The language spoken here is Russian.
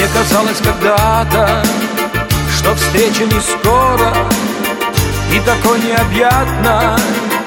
казалось когда-то, что встреча не скоро и такой необъятной.